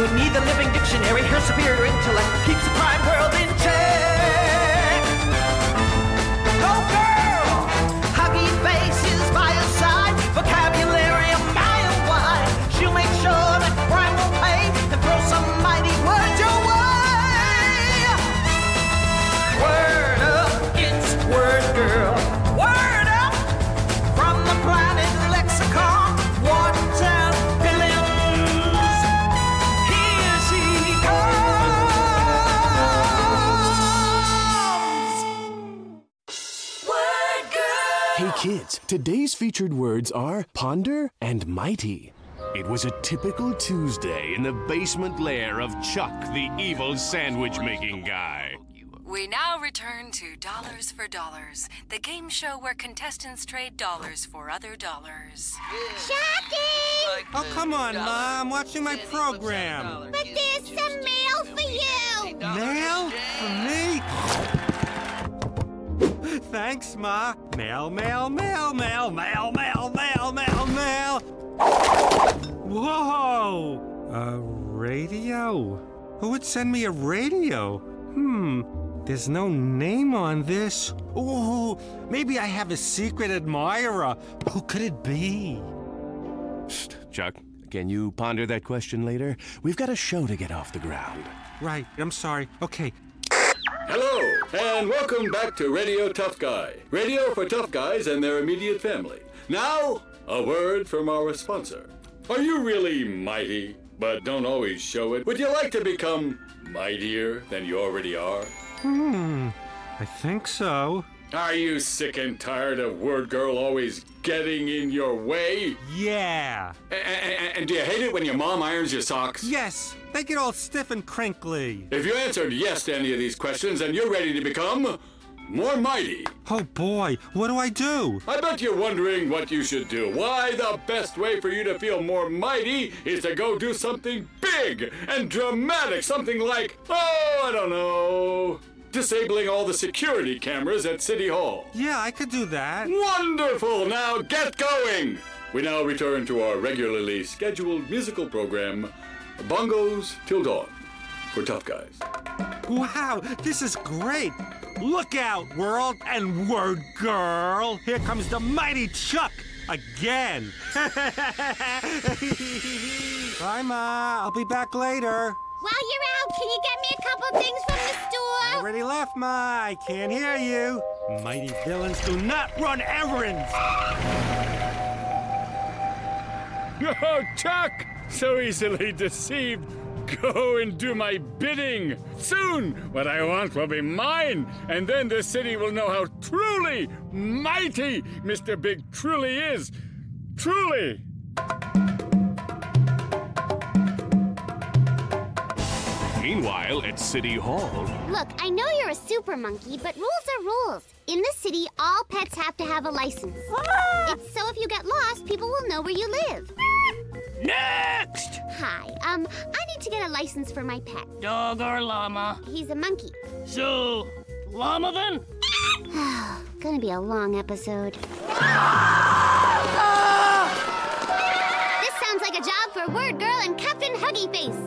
need the living dictionary. Her superior intellect keeps the crime world in check. Go girl! Huggy face is by her side. Vocabulary a mile wide. She'll make sure that crime will pay and throw some mighty words your way. Word up, it's Word Girl. Word up from the planet lexicon. 110 billions. Here she comes. Word Girl. Hey kids, today's featured words are ponder and mighty. It was a typical Tuesday in the basement lair of Chuck, the evil sandwich-making guy. We now return to Dollars for Dollars, the game show where contestants trade dollars for other dollars. Chucky! Oh, come on, Mom. Watching my program. But there's some mail for you! Mail? For me? Thanks, Ma. Mail, mail, mail, mail, mail, mail, mail, mail, mail. Whoa! A radio? Who would send me a radio? There's no name on this. Ooh, maybe I have a secret admirer. Who could it be? Psst, Chuck, can you ponder that question later? We've got a show to get off the ground. Right, I'm sorry. Okay. Hello, and welcome back to Radio Tough Guy. Radio for tough guys and their immediate family. Now, a word from our sponsor. Are you really mighty, but don't always show it? Would you like to become mightier than you already are? I think so. Are you sick and tired of Word Girl always getting in your way? Yeah. And do you hate it when your mom irons your socks? Yes, they get all stiff and crinkly. If you answered yes to any of these questions, then you're ready to become more mighty. Oh boy, what do I do? I bet you're wondering what you should do. Why, the best way for you to feel more mighty is to go do something big and dramatic. Something like, I don't know, disabling all the security cameras at City Hall. Yeah, I could do that. Wonderful! Now get going! We now return to our regularly scheduled musical program, Bongos Till Dawn, for Tough Guys. Wow, this is great. Look out, world and Word Girl. Here comes the mighty Chuck again. Bye, Ma. I'll be back later. While you're out, can you get me a couple things from the store? Already left, Ma. I can't hear you. Mighty villains do not run errands. Oh, Chuck! So easily deceived. Go and do my bidding. Soon, what I want will be mine, and then the city will know how truly mighty Mr. Big truly is. Truly! Meanwhile, at City Hall... Look, I know you're a super monkey, but rules are rules. In the city, all pets have to have a license. It's so if you get lost, people will know where you live. Next! Hi, I need to get a license for my pet. Dog or llama? He's a monkey. So, llama then? Gonna be a long episode. This sounds like a job for Word Girl and Captain Huggy Face.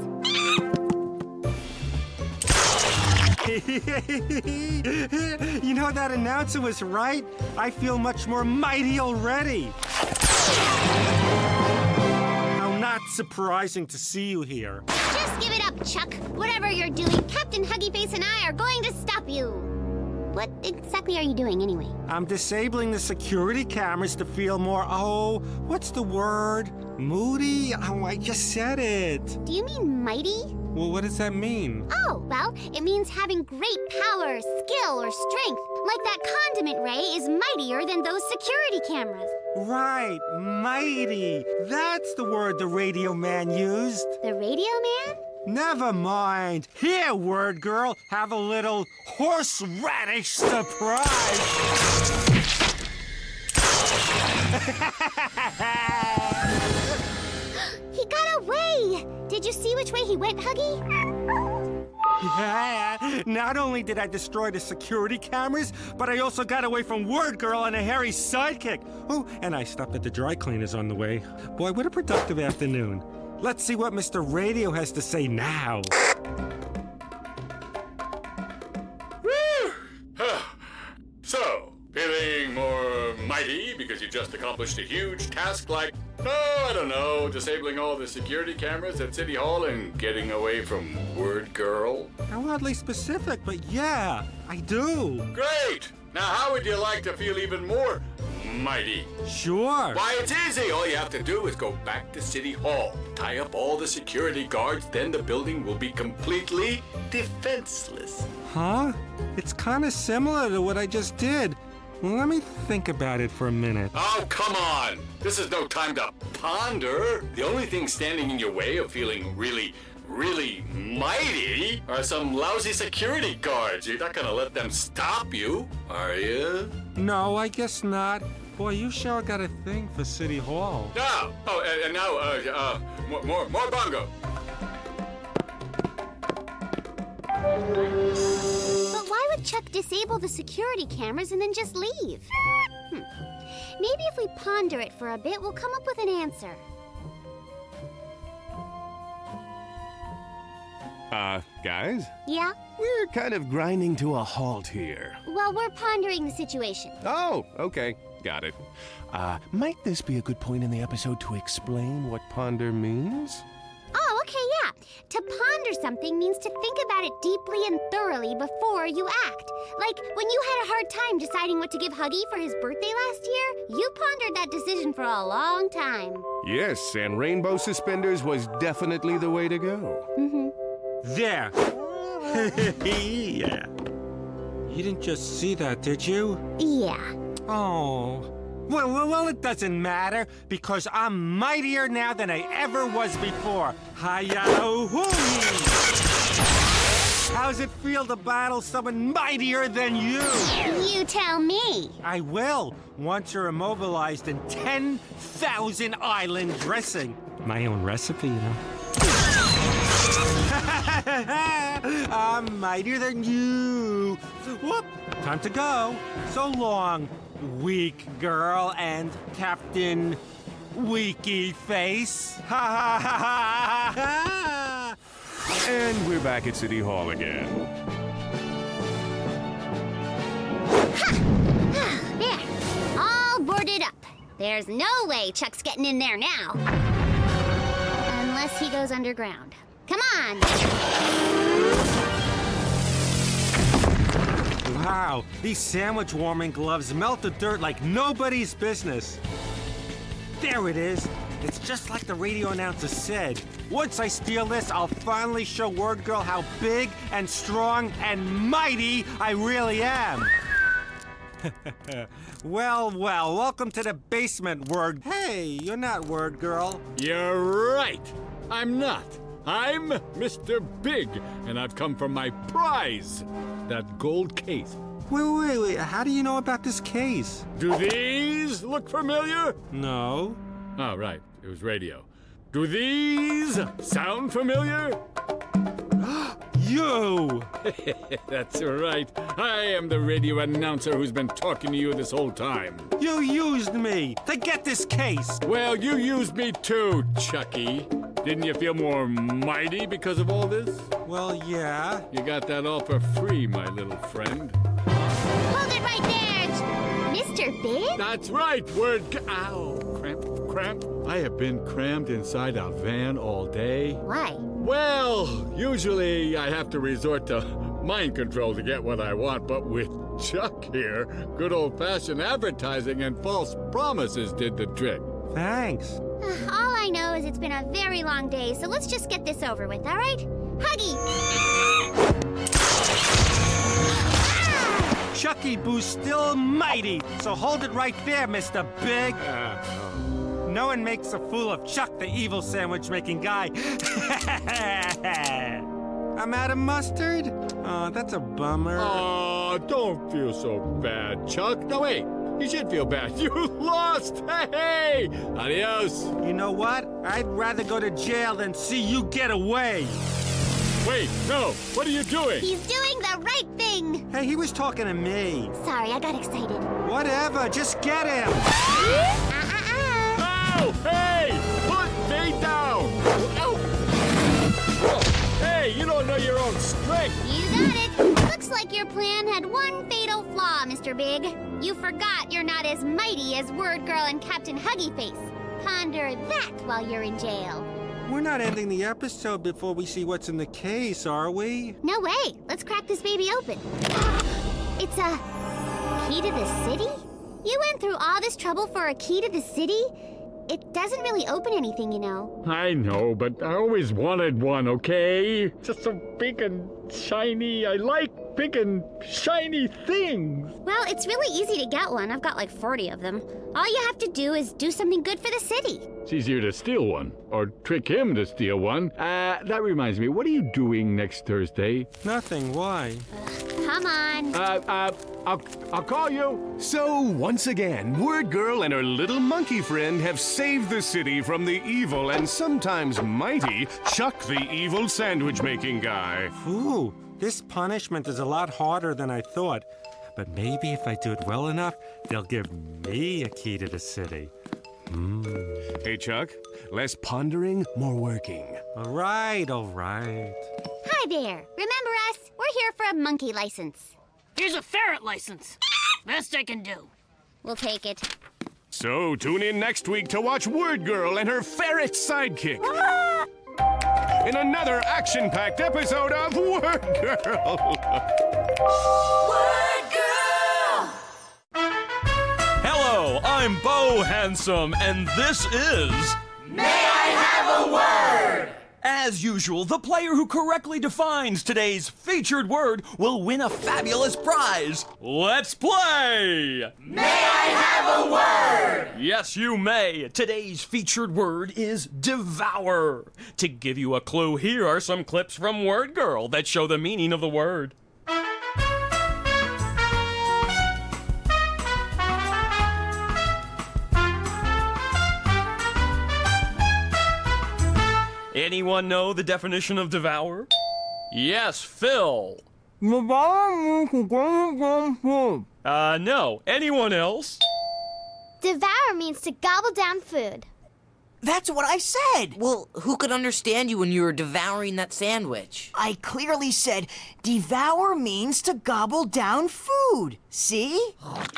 You know, that announcer was right. I feel much more mighty already. How not surprising to see you here. Just give it up, Chuck. Whatever you're doing, Captain Huggy Face and I are going to stop you. What exactly are you doing anyway? I'm disabling the security cameras to feel more, what's the word? Moody? Oh, I just said it. Do you mean mighty? Well, what does that mean? Oh, well, it means having great power, skill, or strength. Like that condiment ray is mightier than those security cameras. Right, mighty. That's the word the radio man used. The radio man? Never mind. Here, Word Girl, have a little horseradish surprise. He got away! Did you see which way he went, Huggy? Yeah, not only did I destroy the security cameras, but I also got away from Word Girl and a hairy sidekick. Oh, and I stopped at the dry cleaners on the way. Boy, what a productive afternoon. Let's see what Mr. Radio has to say now. So, feeling more mighty because you just accomplished a huge task like, I don't know, disabling all the security cameras at City Hall and getting away from Word Girl? How oddly specific, but yeah, I do. Great! Now how would you like to feel even more mighty? Sure. Why, it's easy. All you have to do is go back to City Hall, tie up all the security guards, then the building will be completely defenseless. Huh? It's kind of similar to what I just did. Let me think about it for a minute. Oh, come on! This is no time to ponder. The only thing standing in your way of feeling really mighty are some lousy security guards. You're not gonna let them stop you, are you? No, I guess not. Boy, you sure got a thing for City Hall. No! Oh, and now, more bongo. But why would Chuck disable the security cameras and then just leave? Maybe if we ponder it for a bit, we'll come up with an answer. Guys? Yeah? We're kind of grinding to a halt here. Well, we're pondering the situation. Oh, okay. Got it. Might this be a good point in the episode to explain what ponder means? Oh, okay, yeah. To ponder something means to think about it deeply and thoroughly before you act. Like when you had a hard time deciding what to give Huggy for his birthday last year, you pondered that decision for a long time. Yes, and rainbow suspenders was definitely the way to go. Mm-hmm. There. Yeah. You didn't just see that, did you? Yeah. Oh. Well, it doesn't matter, because I'm mightier now than I ever was before. Hi-ya-ho-hoo! How's it feel to battle someone mightier than you? You tell me. I will, once you're immobilized in 10,000 island dressing. My own recipe, you know. I'm mightier than you. Whoop! Time to go. So long, weak girl and Captain Weaky Face. Ha ha ha ha ha! And we're back at City Hall again. There. All boarded up. There's no way Chuck's getting in there now. Unless he goes underground. Come on! Wow, these sandwich warming gloves melt the dirt like nobody's business. There it is. It's just like the radio announcer said. Once I steal this, I'll finally show Word Girl how big and strong and mighty I really am. Well, welcome to the basement, Word. Hey, you're not Word Girl. You're right. I'm not. I'm Mr. Big, and I've come for my prize, that gold case. Wait, how do you know about this case? Do these look familiar? No. Oh, right. It was radio. Do these sound familiar? You! That's right. I am the radio announcer who's been talking to you this whole time. You used me to get this case. Well, you used me too, Chucky. Didn't you feel more mighty because of all this? Well, yeah. You got that all for free, my little friend. Hold it right there, Mr. Big? That's right, Ow, cramp. I have been crammed inside a van all day. Why? Well, usually I have to resort to mind control to get what I want, but with Chuck here, good old-fashioned advertising and false promises did the trick. Thanks. All I know is it's been a very long day, so let's just get this over with, all right? Huggy! Chucky Boo's still mighty, so hold it right there, Mr. Big. No one makes a fool of Chuck, the evil sandwich-making guy. I'm out of mustard? Oh, that's a bummer. Oh, don't feel so bad, Chuck. No, wait. You should feel bad. You lost. Hey! Adios. You know what? I'd rather go to jail than see you get away. Wait, no. What are you doing? He's doing the right thing! Hey, he was talking to me. Sorry, I got excited. Whatever, just get him. Oh, hey! Put me down! Hey, you don't know your own strength. You got it. Looks like your plan had one fatal flaw, Mr. Big. You forgot you're not as mighty as Word Girl and Captain Huggy Face. Ponder that while you're in jail. We're not ending the episode before we see what's in the case, are we? No way. Let's crack this baby open. It's a key to the city? You went through all this trouble for a key to the city? It doesn't really open anything, you know. I know, but I always wanted one, okay? Just so big and shiny. I like big and shiny things. Well, it's really easy to get one. I've got like 40 of them. All you have to do is do something good for the city. It's easier to steal one, or trick him to steal one. That reminds me, what are you doing next Thursday? Nothing, why? Come on. I'll call you. So, once again, Word Girl and her little monkey friend have saved the city from the evil and sometimes mighty Chuck the Evil Sandwich-Making Guy. Ooh, this punishment is a lot harder than I thought. But maybe if I do it well enough, they'll give me a key to the city. Hey, Chuck, less pondering, more working. All right. Hi there. Remember us? We're here for a monkey license. Here's a ferret license. Best I can do. We'll take it. So, tune in next week to watch Word Girl and her ferret sidekick. In another action-packed episode of Word Girl. Hello, I'm Bo Handsome, and this is... May I Have a Word? As usual, the player who correctly defines today's featured word will win a fabulous prize. Let's play! May I have a word? Yes, you may. Today's featured word is devour. To give you a clue, here are some clips from Word Girl that show the meaning of the word. Anyone know the definition of devour? Yes, Phil. No. Anyone else? Devour means to gobble down food. That's what I said! Well, who could understand you when you were devouring that sandwich? I clearly said devour means to gobble down food. See?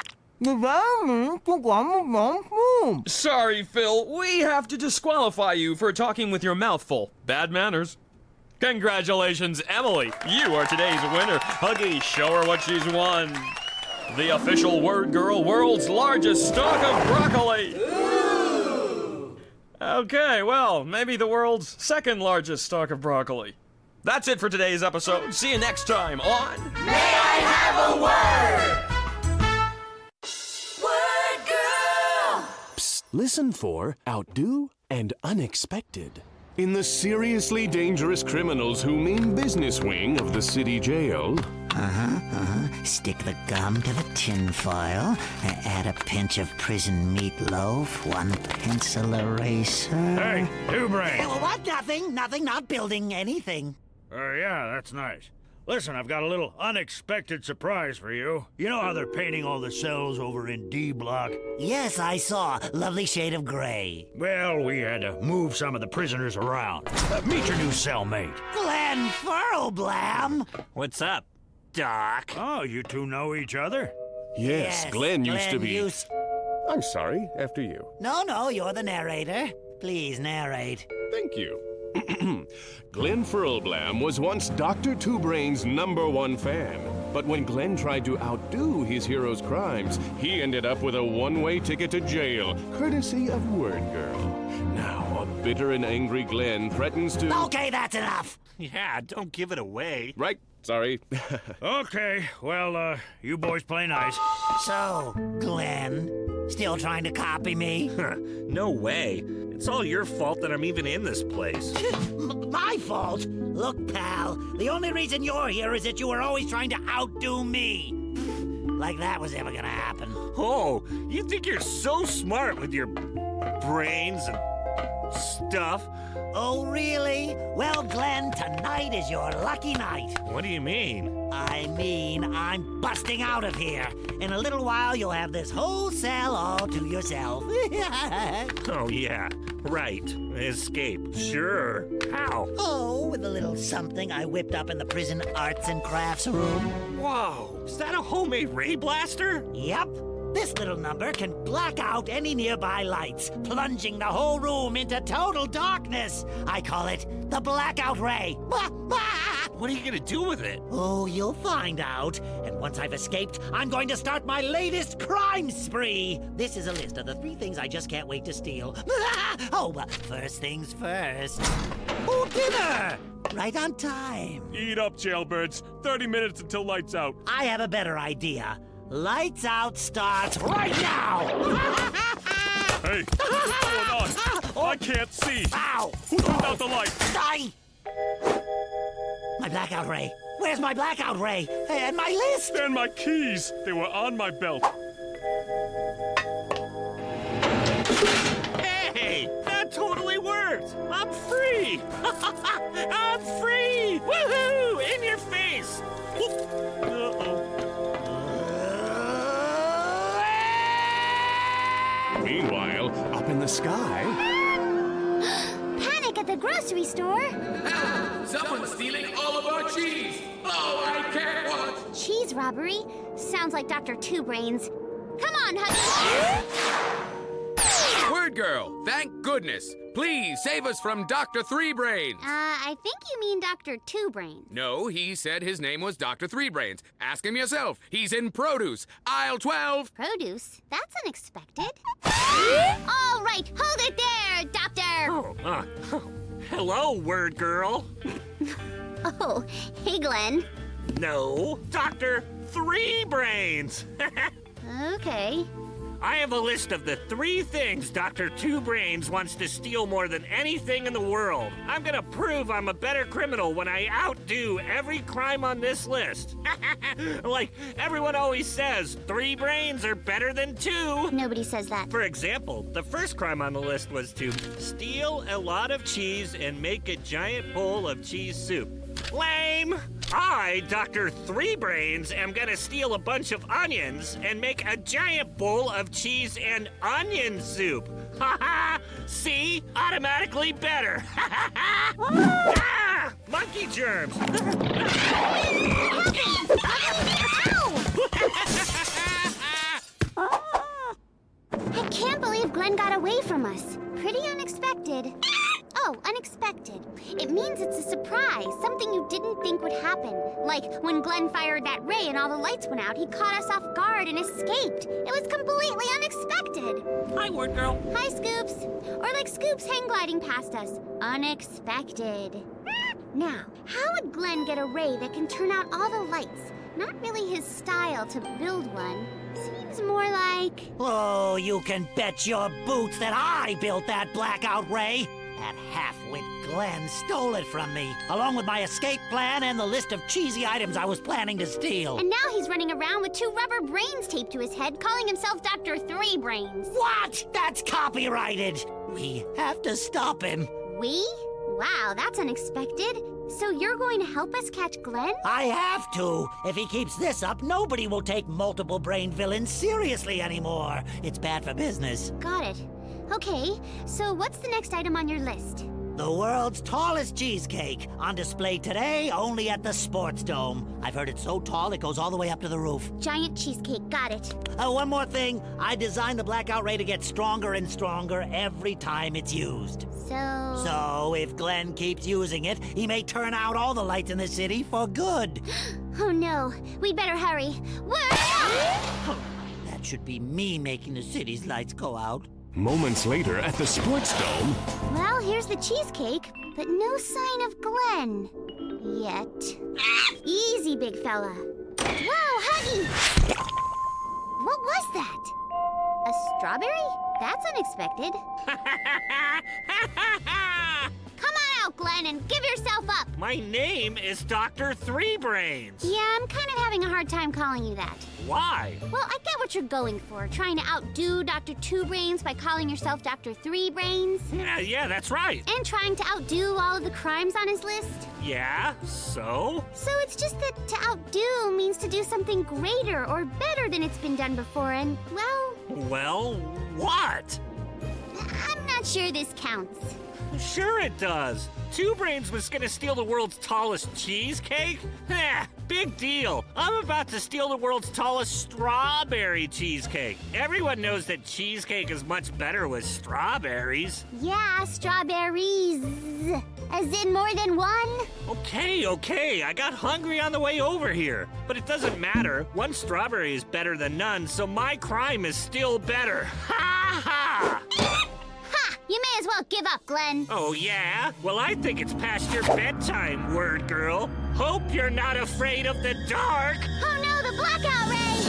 Sorry, Phil. We have to disqualify you for talking with your mouth full. Bad manners. Congratulations, Emily. You are today's winner. Huggy, show her what she's won. The official Word Girl world's largest stalk of broccoli. Ooh. Okay, well, maybe the world's second largest stalk of broccoli. That's it for today's episode. See you next time on... May I Have a Word? Listen for outdo and unexpected. In the seriously dangerous criminals who mean business wing of the city jail. Stick the gum to the tin foil, add a pinch of prison meatloaf, one pencil eraser. Hey, Two-Brain. What? Nothing, not building anything. Yeah, that's nice. Listen, I've got a little unexpected surprise for you. You know how they're painting all the cells over in D Block? Yes, I saw. Lovely shade of gray. Well, we had to move some of the prisoners around. Meet your new cellmate. Glenn Furlblam. What's up, Doc? Oh, you two know each other? Yes, Glenn used to be... I'm sorry, after you. No, you're the narrator. Please narrate. Thank you. Glenn Furlblam was once Dr. Two-Brain's #1 fan. But when Glenn tried to outdo his hero's crimes, he ended up with a one-way ticket to jail, courtesy of Word Girl. Now, a bitter and angry Glenn threatens to... Okay, that's enough. Yeah, don't give it away. Right, sorry. Okay, well, you boys play nice. So, Glenn, still trying to copy me? No way. It's all your fault that I'm even in this place. My fault? Look, pal, the only reason you're here is that you were always trying to outdo me. Like that was ever gonna happen. Oh, you think you're so smart with your brains and stuff. Oh, really? Well, Glenn, tonight is your lucky night. What do you mean? I mean, I'm busting out of here. In a little while, you'll have this whole cell all to yourself. Oh, yeah. Right. Escape. Sure. How? Oh, with a little something I whipped up in the prison arts and crafts room. Whoa. Is that a homemade ray blaster? Yep. This little number can black out any nearby lights, plunging the whole room into total darkness. I call it the Blackout Ray. What are you gonna do with it? Oh, you'll find out. And once I've escaped, I'm going to start my latest crime spree. This is a list of the 3 things I just can't wait to steal. Oh, but first things first. Oh, dinner! Right on time. Eat up, jailbirds. 30 minutes until lights out. I have a better idea. Lights out starts right now! Hey, what's going on? I can't see. Ow! Who turned out the light? Die! My blackout ray. Where's my blackout ray? And my list? And my keys. They were on my belt. Hey, that totally worked. I'm free. I'm free. Woohoo! In your face. Uh-oh. Meanwhile, up in the sky... Panic at the grocery store. Someone's stealing all of our cheese. Oh, I can't watch. Cheese robbery? Sounds like Dr. Two Brains. Come on, Huggy. Word Girl, thank goodness. Please save us from Dr. Three Brains. I think you mean Dr. Two Brains. No, he said his name was Dr. Three Brains. Ask him yourself. He's in produce, aisle 12. Produce? That's unexpected. All right, hold it there, Doctor. Hello, Word Girl. Oh, hey, Glenn. No, Dr. Three Brains. Okay. I have a list of the 3 things Dr. Two Brains wants to steal more than anything in the world. I'm gonna prove I'm a better criminal when I outdo every crime on this list. Like everyone always says, 3 brains are better than 2. Nobody says that. For example, the first crime on the list was to steal a lot of cheese and make a giant bowl of cheese soup. Lame! I, Dr. Three Brains, am gonna steal a bunch of onions and make a giant bowl of cheese and onion soup. Ha ha! See? Automatically better. Ah! Monkey germs! I can't believe Glenn got away from us. Pretty unexpected. Oh, unexpected. It means it's a surprise, something you didn't think would happen. Like when Glenn fired that ray and all the lights went out, he caught us off guard and escaped. It was completely unexpected. Hi, Word Girl. Hi, Scoops. Or like Scoops hang gliding past us. Unexpected. Now, how would Glenn get a ray that can turn out all the lights? Not really his style to build one. Seems more like... Oh, you can bet your boots that I built that blackout ray. That half-wit Glenn stole it from me, along with my escape plan and the list of cheesy items I was planning to steal. And now he's running around with 2 rubber brains taped to his head, calling himself Dr. Three Brains. What? That's copyrighted. We have to stop him. We? Wow, that's unexpected. So you're going to help us catch Glenn? I have to. If he keeps this up, nobody will take multiple brain villains seriously anymore. It's bad for business. Got it. Okay, so what's the next item on your list? The world's tallest cheesecake, on display today only at the Sports Dome. I've heard it's so tall it goes all the way up to the roof. Giant cheesecake, got it. One more thing. I designed the blackout ray to get stronger and stronger every time it's used. So if Glenn keeps using it, he may turn out all the lights in the city for good. Oh no, we'd better hurry. That should be me making the city's lights go out. Moments later at the Sports Dome... Well, here's the cheesecake, but no sign of Glenn. Yet. Easy, big fella. Whoa, Huggy! What was that? A strawberry? That's unexpected. Come on out, Glenn, and give yourself up. My name is Dr. Three Brains. Yeah, I'm kind of having a hard time calling you that. Why? Well, I get what you're going for, trying to outdo Dr. Two Brains by calling yourself Dr. Three Brains. Yeah, that's right. And trying to outdo all of the crimes on his list. Yeah, so? So it's just that to outdo means to do something greater or better than it's been done before, and, well... Well, what? I'm not not sure this counts. Sure it does. Two Brains was gonna steal the world's tallest cheesecake? Big deal. I'm about to steal the world's tallest strawberry cheesecake. Everyone knows that cheesecake is much better with strawberries. Yeah, strawberries. As in more than one? Okay. I got hungry on the way over here. But it doesn't matter. One strawberry is better than none, so my crime is still better. Ha ha! You may as well give up, Glenn. Oh, yeah? Well, I think it's past your bedtime, word girl. Hope you're not afraid of the dark. Oh, no, the blackout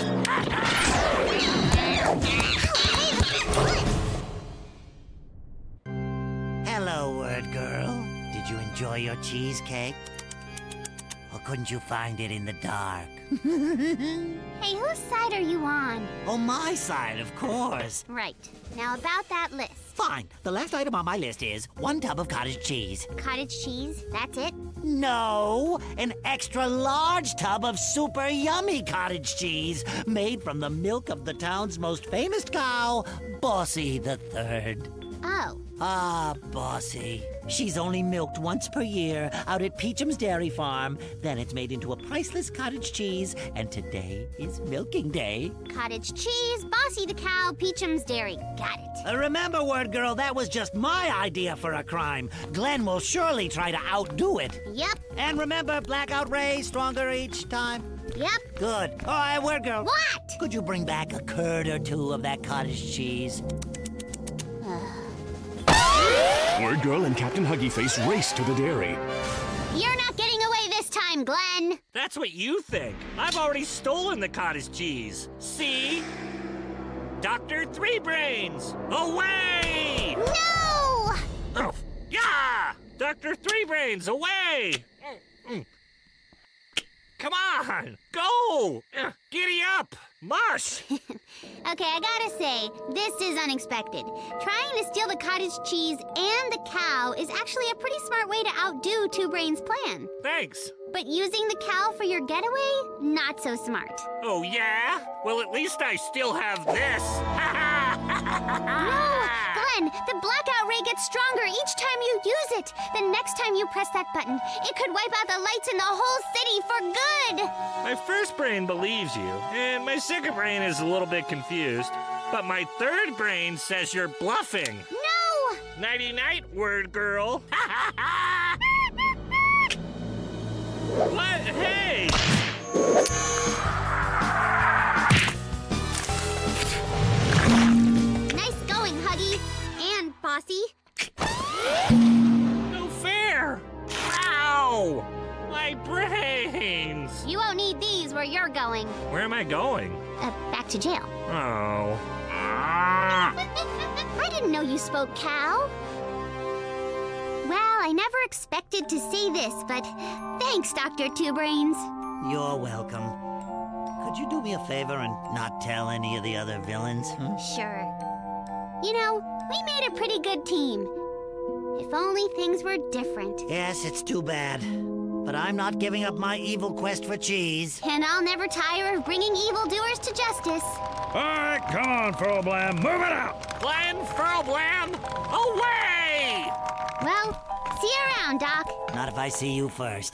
ray! Hello, word girl. Did you enjoy your cheesecake? Or couldn't you find it in the dark? Hey, whose side are you on? Oh, my side, of course. Right. Now about that list. Fine. The last item on my list is 1 tub of cottage cheese. Cottage cheese? That's it? No, an extra large tub of super yummy cottage cheese made from the milk of the town's most famous cow, Bossy the Third. Oh. Ah, Bossy. She's only milked once per year out at Peacham's Dairy Farm. Then it's made into a priceless cottage cheese, and today is milking day. Cottage cheese, Bossy the cow, Peacham's Dairy. Got it. Remember, word girl, that was just my idea for a crime. Glenn will surely try to outdo it. Yep. And remember, blackout ray, stronger each time. Yep. Good. All right, word girl. What? Could you bring back a curd or two of that cottage cheese? Word Girl and Captain Huggy Face race to the dairy. You're not getting away this time, Glenn. That's what you think. I've already stolen the cottage cheese. See? Dr. Three Brains, away! No! Oh, yeah! Dr. Three Brains, away! Come on, go! Giddy up! Mush! Okay, I gotta say, this is unexpected. Trying to steal the cottage cheese and the cow is actually a pretty smart way to outdo Two Brains' plan. Thanks. But using the cow for your getaway? Not so smart. Oh, yeah? Well, at least I still have this. No! Glenn, the blackout ray gets stronger each time you use it. The next time you press that button, it could wipe out the lights in the whole city for good! My first brain believes you, and my second brain is a little bit confused. But my third brain says you're bluffing. No! Nighty-night, word girl. What? Hey! Nice going, Huggy. And Bossy. No fair! Ow! My brains! You won't need these where you're going. Where am I going? Back to jail. Oh. I didn't know you spoke cow. Well, I never expected to say this, but thanks, Dr. Two Brains. You're welcome. Could you do me a favor and not tell any of the other villains? Sure. You know, we made a pretty good team. If only things were different. Yes, it's too bad. But I'm not giving up my evil quest for cheese. And I'll never tire of bringing evildoers to justice. All right, come on, Furlblam, move it out! Glenn Furlblam, away! Well, see you around, Doc. Not if I see you first.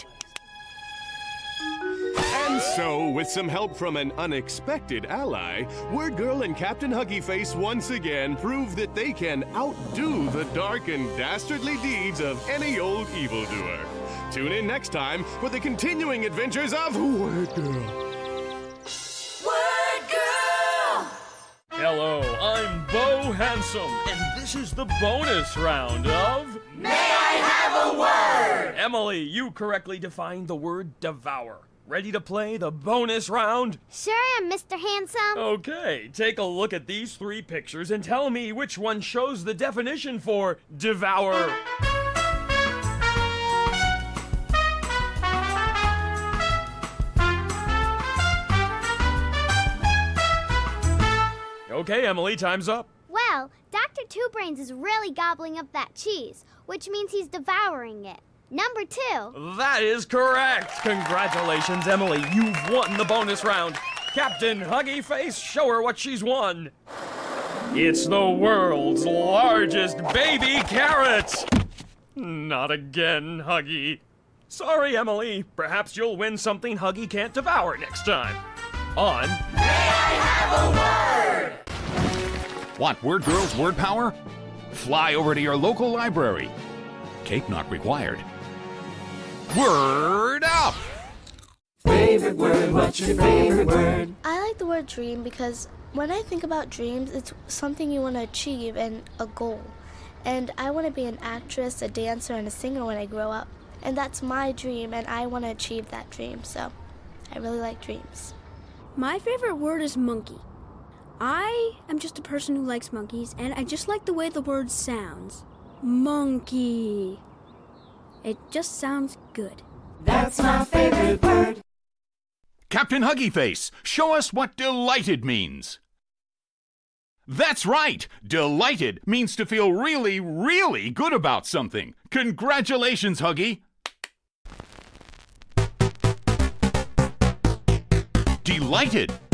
And so, with some help from an unexpected ally, Word Girl and Captain Huggy Face once again prove that they can outdo the dark and dastardly deeds of any old evildoer. Tune in next time for the continuing adventures of Word Girl. Word Girl! Hello, I'm Bo Handsome, and this is the bonus round of... May I have a word? Emily, you correctly defined the word devour. Ready to play the bonus round? Sure am, Mr. Handsome. Okay, take a look at these 3 pictures and tell me which one shows the definition for devour. Okay, Emily, time's up. Well, Dr. Two Brains is really gobbling up that cheese, which means he's devouring it. Number 2. That is correct. Congratulations, Emily. You've won the bonus round. Captain Huggy Face, show her what she's won. It's the world's largest baby carrot! Not again, Huggy. Sorry, Emily. Perhaps you'll win something Huggy can't devour next time. On May I have a word? Want Word Girl's word power? Fly over to your local library. Cape not required. Word up! Favorite word, what's your favorite word? I like the word dream because when I think about dreams, it's something you want to achieve and a goal. And I want to be an actress, a dancer, and a singer when I grow up. And that's my dream, and I want to achieve that dream, so I really like dreams. My favorite word is monkey. I am just a person who likes monkeys, and I just like the way the word sounds. Monkey. It just sounds good. That's my favorite word. Captain Huggy Face, show us what delighted means. That's right! Delighted means to feel really, really good about something. Congratulations, Huggy! Delighted